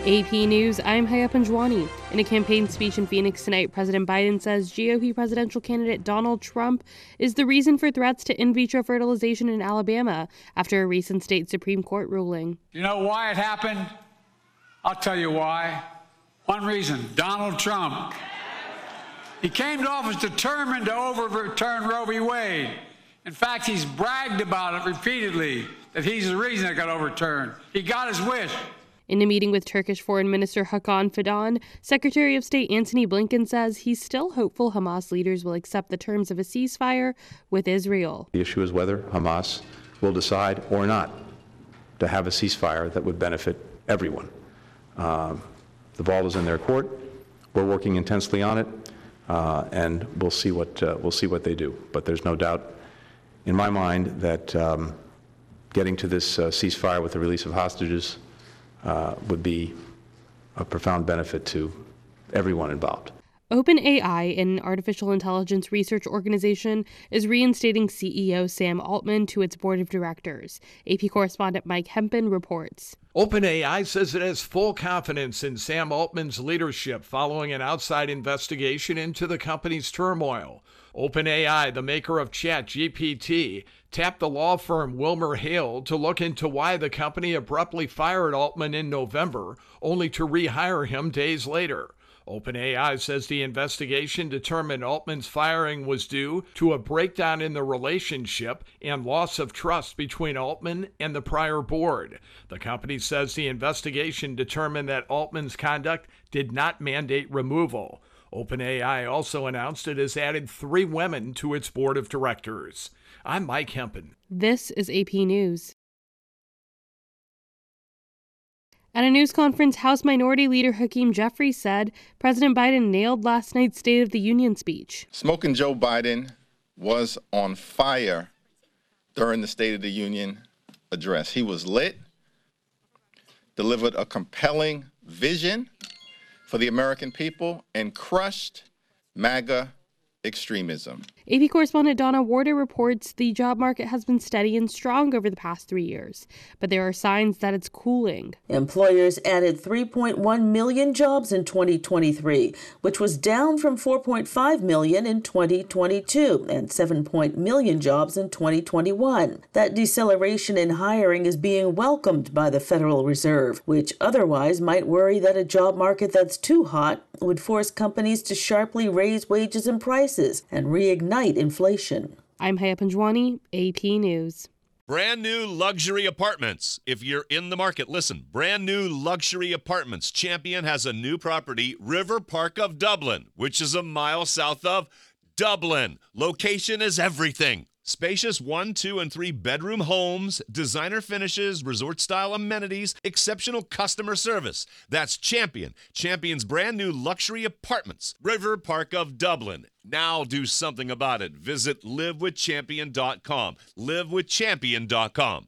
AP News, I'm Haya Panjwani. In a campaign speech in Phoenix tonight, President Biden says GOP presidential candidate Donald Trump is the reason for threats to in vitro fertilization in Alabama after a recent state Supreme Court ruling. You know why it happened? I'll tell you why. One reason, Donald Trump. He came to office determined to overturn Roe v. Wade. In fact, he's bragged about it repeatedly, that he's the reason it got overturned. He got his wish. In a meeting with Turkish Foreign Minister Hakan Fidan, Secretary of State Antony Blinken says he's still hopeful Hamas leaders will accept the terms of a ceasefire with Israel. The issue is whether Hamas will decide or not to have a ceasefire that would benefit everyone. The ball is in their court. We're working intensely on it, and we'll see what they do. But there's no doubt in my mind that getting to this ceasefire with the release of hostages would be a profound benefit to everyone involved. OpenAI, an artificial intelligence research organization, is reinstating CEO Sam Altman to its board of directors. AP correspondent Mike Hempen reports. OpenAI says it has full confidence in Sam Altman's leadership following an outside investigation into the company's turmoil. OpenAI, the maker of ChatGPT, tapped the law firm WilmerHale to look into why the company abruptly fired Altman in November, only to rehire him days later. OpenAI says the investigation determined Altman's firing was due to a breakdown in the relationship and loss of trust between Altman and the prior board. The company says the investigation determined that Altman's conduct did not mandate removal. OpenAI also announced it has added 3 women to its board of directors. I'm Mike Hempen. This is AP News. At a news conference, House Minority Leader Hakeem Jeffries said President Biden nailed last night's State of the Union speech. Smoking Joe Biden was on fire during the State of the Union address. He was lit, delivered a compelling vision for the American people, and crushed MAGA extremism. AP correspondent Donna Warder reports the job market has been steady and strong over the past 3 years, but there are signs that it's cooling. Employers added 3.1 million jobs in 2023, which was down from 4.5 million in 2022 and 7 million jobs in 2021. That deceleration in hiring is being welcomed by the Federal Reserve, which otherwise might worry that a job market that's too hot would force companies to sharply raise wages and prices and reignite inflation. I'm Haya Panjwani, AP News. Brand new luxury apartments. If you're in the market, listen. Brand new luxury apartments. Champion has a new property, River Park of Dublin, which is a mile south of Dublin. Location is everything. Spacious 1, 2, and 3 bedroom homes, designer finishes, resort-style amenities, exceptional customer service. That's Champion. Champion's brand new luxury apartments. River Park of Dublin. Now do something about it. Visit livewithchampion.com. livewithchampion.com.